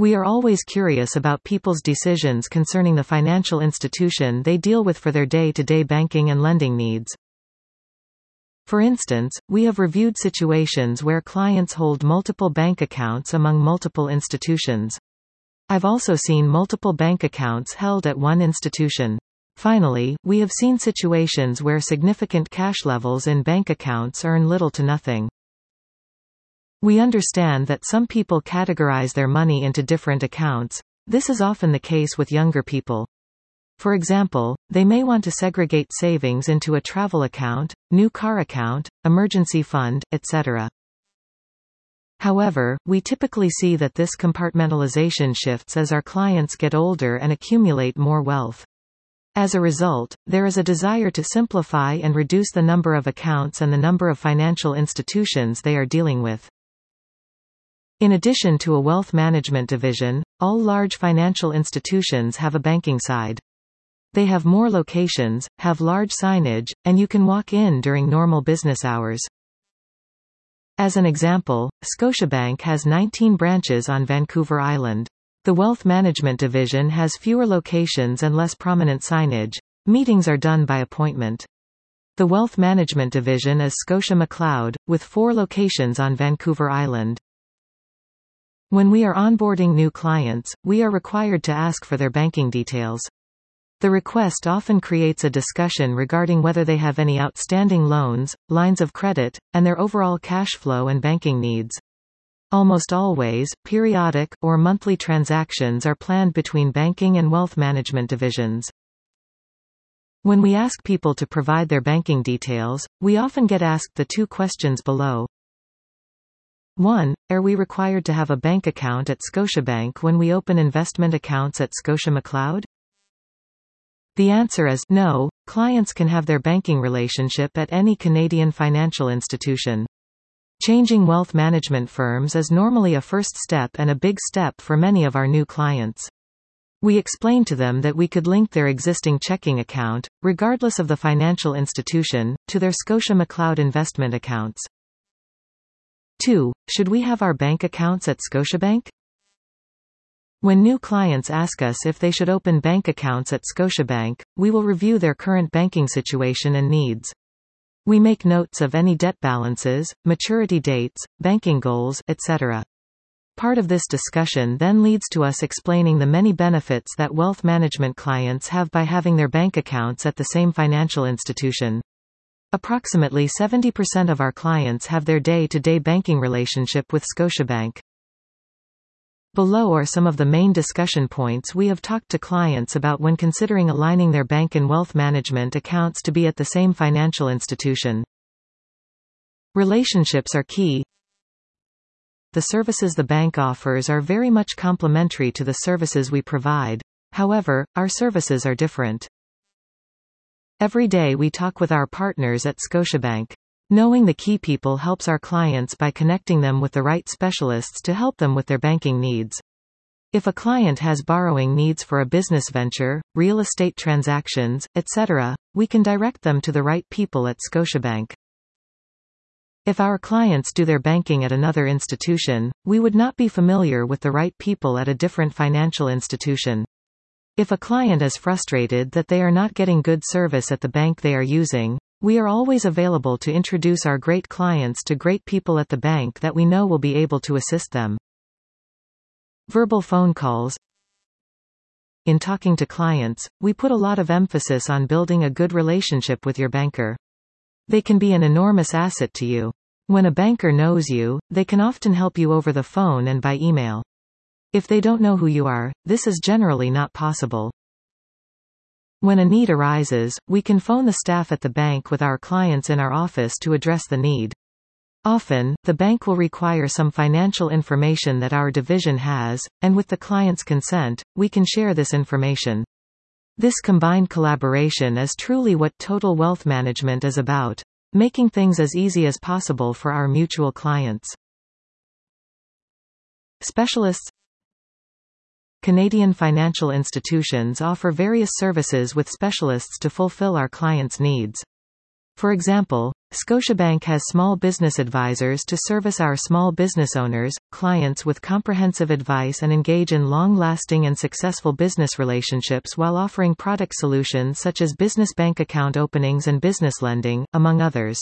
We are always curious about people's decisions concerning the financial institution they deal with for their day-to-day banking and lending needs. For instance, we have reviewed situations where clients hold multiple bank accounts among multiple institutions. I've also seen multiple bank accounts held at one institution. Finally, we have seen situations where significant cash levels in bank accounts earn little to nothing. We understand that some people categorize their money into different accounts. This is often the case with younger people. For example, they may want to segregate savings into a travel account, new car account, emergency fund, etc. However, we typically see that this compartmentalization shifts as our clients get older and accumulate more wealth. As a result, there is a desire to simplify and reduce the number of accounts and the number of financial institutions they are dealing with. In addition to a wealth management division, all large financial institutions have a banking side. They have more locations, have large signage, and you can walk in during normal business hours. As an example, Scotiabank has 19 branches on Vancouver Island. The Wealth Management Division has fewer locations and less prominent signage. Meetings are done by appointment. The Wealth Management Division is Scotia McLeod, with 4 locations on Vancouver Island. When we are onboarding new clients, we are required to ask for their banking details. The request often creates a discussion regarding whether they have any outstanding loans, lines of credit, and their overall cash flow and banking needs. Almost always, periodic, or monthly transactions are planned between banking and wealth management divisions. When we ask people to provide their banking details, we often get asked the 2 questions below. 1. Are we required to have a bank account at Scotiabank when we open investment accounts at Scotia McLeod? The answer is no. Clients can have their banking relationship at any Canadian financial institution. Changing wealth management firms is normally a first step and a big step for many of our new clients. We explain to them that we could link their existing checking account, regardless of the financial institution, to their Scotia McLeod investment accounts. 2. Should we have our bank accounts at Scotiabank? When new clients ask us if they should open bank accounts at Scotiabank, we will review their current banking situation and needs. We make notes of any debt balances, maturity dates, banking goals, etc. Part of this discussion then leads to us explaining the many benefits that wealth management clients have by having their bank accounts at the same financial institution. Approximately 70% of our clients have their day-to-day banking relationship with Scotiabank. Below are some of the main discussion points we have talked to clients about when considering aligning their bank and wealth management accounts to be at the same financial institution. Relationships are key. The services the bank offers are very much complementary to the services we provide. However, our services are different. Every day we talk with our partners at Scotiabank. Knowing the key people helps our clients by connecting them with the right specialists to help them with their banking needs. If a client has borrowing needs for a business venture, real estate transactions, etc., we can direct them to the right people at Scotiabank. If our clients do their banking at another institution, we would not be familiar with the right people at a different financial institution. If a client is frustrated that they are not getting good service at the bank they are using, we are always available to introduce our great clients to great people at the bank that we know will be able to assist them. Verbal phone calls. In talking to clients, we put a lot of emphasis on building a good relationship with your banker. They can be an enormous asset to you. When a banker knows you, they can often help you over the phone and by email. If they don't know who you are, this is generally not possible. When a need arises, we can phone the staff at the bank with our clients in our office to address the need. Often, the bank will require some financial information that our division has, and with the client's consent, we can share this information. This combined collaboration is truly what Total Wealth Management is about, making things as easy as possible for our mutual clients. Specialists. Canadian financial institutions offer various services with specialists to fulfill our clients' needs. For example, Scotiabank has small business advisors to service our small business owners, clients with comprehensive advice and engage in long-lasting and successful business relationships while offering product solutions such as business bank account openings and business lending, among others.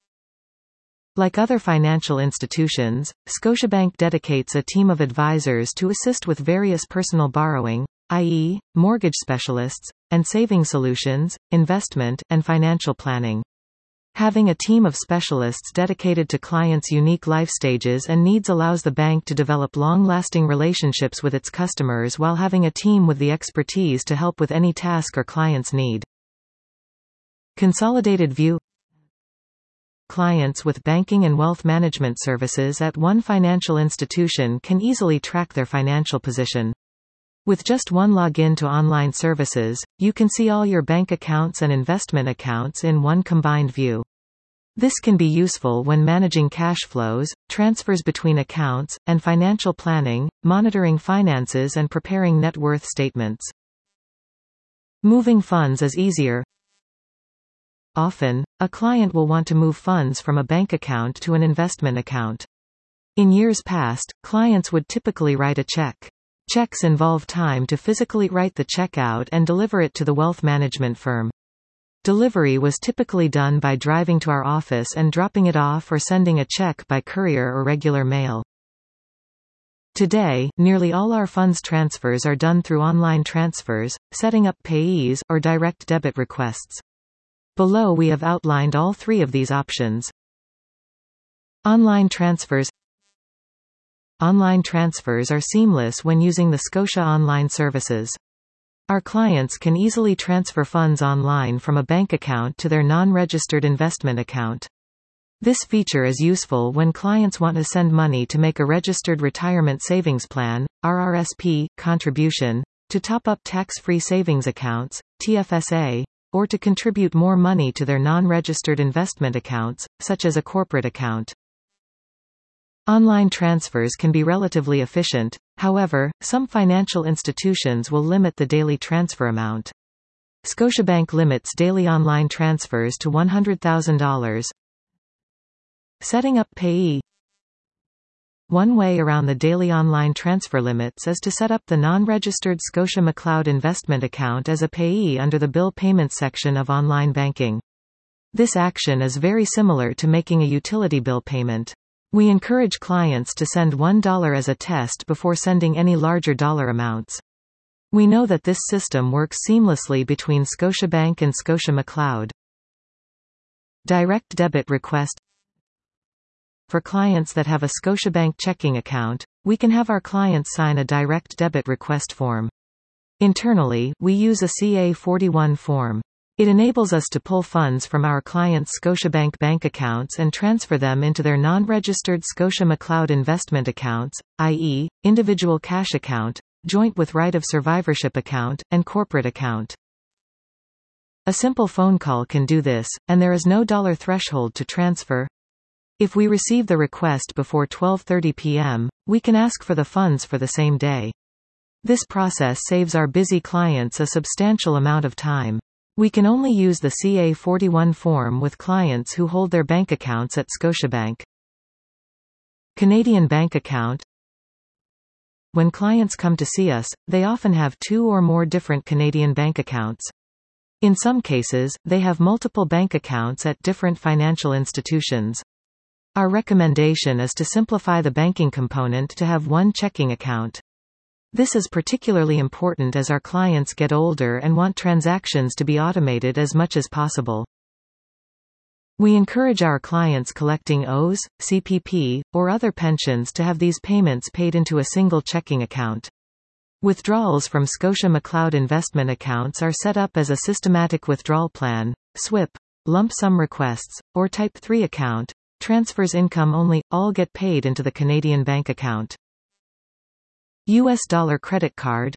Like other financial institutions, Scotiabank dedicates a team of advisors to assist with various personal borrowing, i.e., mortgage specialists, and saving solutions, investment, and financial planning. Having a team of specialists dedicated to clients' unique life stages and needs allows the bank to develop long-lasting relationships with its customers while having a team with the expertise to help with any task or client's need. Consolidated view. Clients with banking and wealth management services at one financial institution can easily track their financial position. With just one login to online services, you can see all your bank accounts and investment accounts in one combined view. This can be useful when managing cash flows, transfers between accounts, and financial planning, monitoring finances and preparing net worth statements. Moving funds is easier. Often, a client will want to move funds from a bank account to an investment account. In years past, clients would typically write a check. Checks involve time to physically write the check out and deliver it to the wealth management firm. Delivery was typically done by driving to our office and dropping it off or sending a check by courier or regular mail. Today, nearly all our funds transfers are done through online transfers, setting up payees, or direct debit requests. Below we have outlined all three of these options. Online transfers. Online transfers are seamless when using the Scotia Online services. Our clients can easily transfer funds online from a bank account to their non-registered investment account. This feature is useful when clients want to send money to make a registered retirement savings plan, RRSP, contribution, to top up tax-free savings accounts, TFSA, or to contribute more money to their non-registered investment accounts, such as a corporate account. Online transfers can be relatively efficient, however, some financial institutions will limit the daily transfer amount. Scotiabank limits daily online transfers to $100,000. Setting up payee. One way around the daily online transfer limits is to set up the non-registered Scotia McLeod investment account as a payee under the bill payments section of online banking. This action is very similar to making a utility bill payment. We encourage clients to send $1 as a test before sending any larger dollar amounts. We know that this system works seamlessly between Scotiabank and Scotia McLeod. Direct debit request. For clients that have a Scotiabank checking account, we can have our clients sign a direct debit request form. Internally, we use a CA-41 form. It enables us to pull funds from our clients' Scotiabank bank accounts and transfer them into their non-registered Scotia McLeod investment accounts, i.e., individual cash account, joint with right of survivorship account, and corporate account. A simple phone call can do this, and there is no dollar threshold to transfer. If we receive the request before 12:30 p.m., we can ask for the funds for the same day. This process saves our busy clients a substantial amount of time. We can only use the CA-41 form with clients who hold their bank accounts at Scotiabank. Canadian bank account. When clients come to see us, they often have 2 or more different Canadian bank accounts. In some cases, they have multiple bank accounts at different financial institutions. Our recommendation is to simplify the banking component to have one checking account. This is particularly important as our clients get older and want transactions to be automated as much as possible. We encourage our clients collecting OS, CPP, or other pensions to have these payments paid into a single checking account. Withdrawals from Scotia McLeod investment accounts are set up as a systematic withdrawal plan, SWIP, lump sum requests, or Type 3 account, transfers income only, all get paid into the Canadian bank account. US dollar credit card.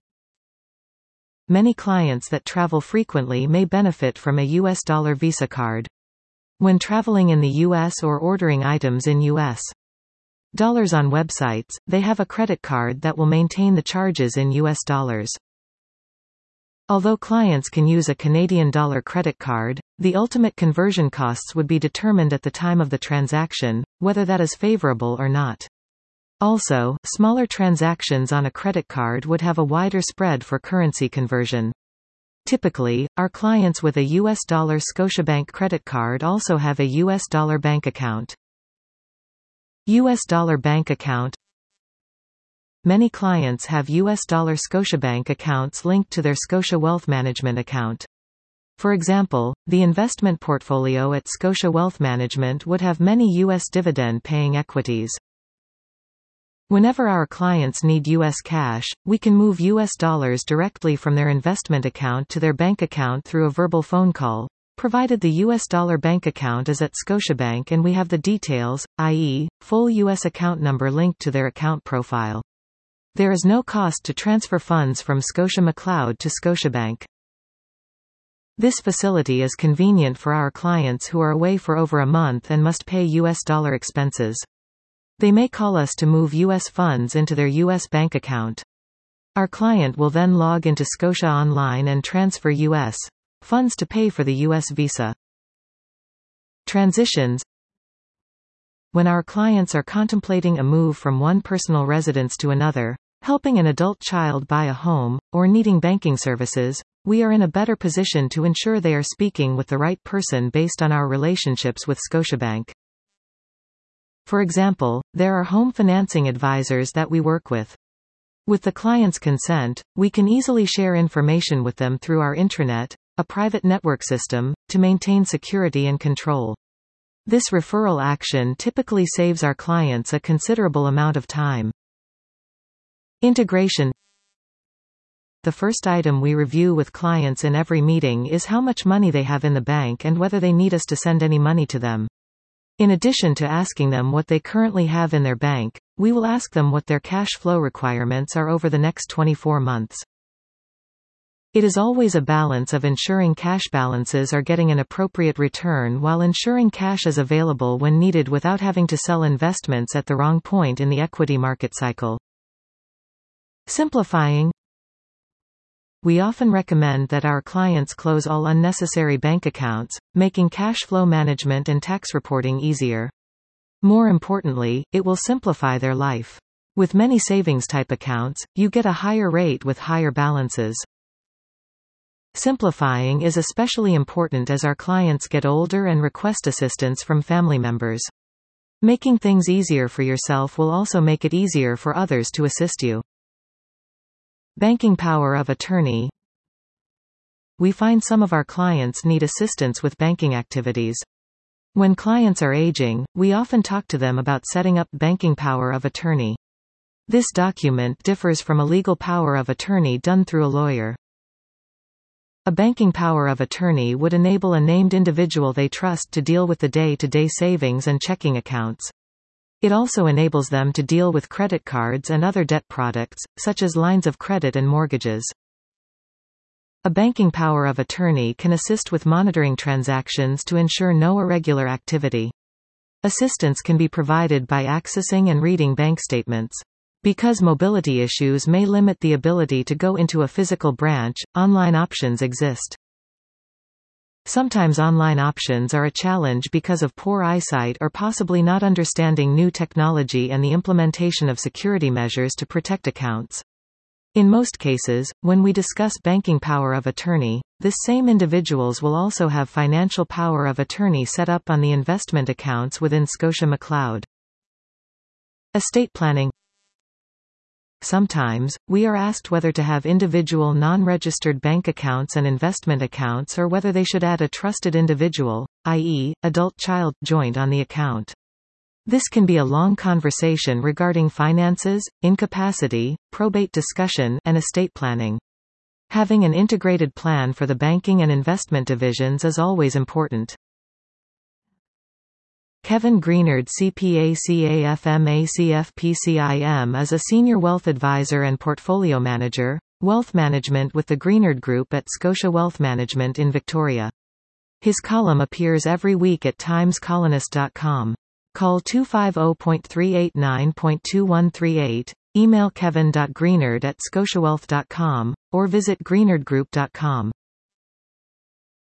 Many clients that travel frequently may benefit from a US dollar Visa card. When traveling in the US or ordering items in US dollars on websites, they have a credit card that will maintain the charges in US dollars. Although clients can use a Canadian dollar credit card, the ultimate conversion costs would be determined at the time of the transaction, whether that is favorable or not. Also, smaller transactions on a credit card would have a wider spread for currency conversion. Typically, our clients with a US dollar Scotiabank credit card also have a US dollar bank account. US dollar bank account. Many clients have US dollar Scotiabank accounts linked to their Scotia Wealth Management account. For example, the investment portfolio at Scotia Wealth Management would have many US dividend-paying equities. Whenever our clients need US cash, we can move US dollars directly from their investment account to their bank account through a verbal phone call, provided the US dollar bank account is at Scotiabank and we have the details, i.e., full US account number linked to their account profile. There is no cost to transfer funds from ScotiaMcLeod to Scotiabank. This facility is convenient for our clients who are away for over a month and must pay US dollar expenses. They may call us to move US funds into their US bank account. Our client will then log into Scotia Online and transfer US funds to pay for the US visa. Transitions. When our clients are contemplating a move from one personal residence to another, helping an adult child buy a home, or needing banking services, we are in a better position to ensure they are speaking with the right person based on our relationships with Scotiabank. For example, there are home financing advisors that we work with. With the client's consent, we can easily share information with them through our intranet, a private network system, to maintain security and control. This referral action typically saves our clients a considerable amount of time. Integration. The first item we review with clients in every meeting is how much money they have in the bank and whether they need us to send any money to them. In addition to asking them what they currently have in their bank, we will ask them what their cash flow requirements are over the next 24 months. It is always a balance of ensuring cash balances are getting an appropriate return while ensuring cash is available when needed without having to sell investments at the wrong point in the equity market cycle. Simplifying. We often recommend that our clients close all unnecessary bank accounts, making cash flow management and tax reporting easier. More importantly, it will simplify their life. With many savings-type accounts, you get a higher rate with higher balances. Simplifying is especially important as our clients get older and request assistance from family members. Making things easier for yourself will also make it easier for others to assist you. Banking power of attorney. We find some of our clients need assistance with banking activities. When clients are aging, we often talk to them about setting up banking power of attorney. This document differs from a legal power of attorney done through a lawyer. A banking power of attorney would enable a named individual they trust to deal with the day-to-day savings and checking accounts. It also enables them to deal with credit cards and other debt products, such as lines of credit and mortgages. A banking power of attorney can assist with monitoring transactions to ensure no irregular activity. Assistance can be provided by accessing and reading bank statements. Because mobility issues may limit the ability to go into a physical branch, online options exist. Sometimes online options are a challenge because of poor eyesight or possibly not understanding new technology and the implementation of security measures to protect accounts. In most cases, when we discuss banking power of attorney, this same individuals will also have financial power of attorney set up on the investment accounts within ScotiaMcLeod. Estate planning. Sometimes, we are asked whether to have individual non-registered bank accounts and investment accounts or whether they should add a trusted individual, i.e., adult-child, joint on the account. This can be a long conversation regarding finances, incapacity, probate discussion, and estate planning. Having an integrated plan for the banking and investment divisions is always important. Kevin Greenard CPA CAFMA CFP is a senior wealth advisor and portfolio manager, wealth management with the Greenard Group at Scotia Wealth Management in Victoria. His column appears every week at timescolumnist.com. Call 250.389.2138, email kevin.greenard@scotiawealth.com, or visit greenardgroup.com.